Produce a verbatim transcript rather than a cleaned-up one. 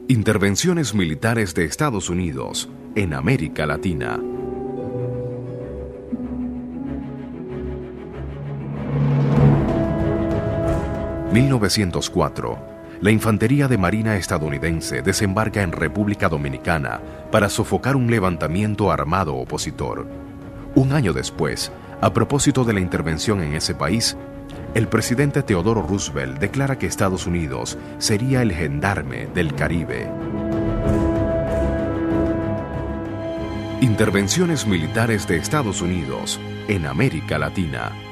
Intervenciones militares de Estados Unidos en América Latina. mil novecientos cuatro. La Infantería de Marina estadounidense desembarca en República Dominicana para sofocar un levantamiento armado opositor. Un año después, a propósito de la intervención en ese país, el presidente Theodore Roosevelt declara que Estados Unidos sería el gendarme del Caribe. Intervenciones militares de Estados Unidos en América Latina.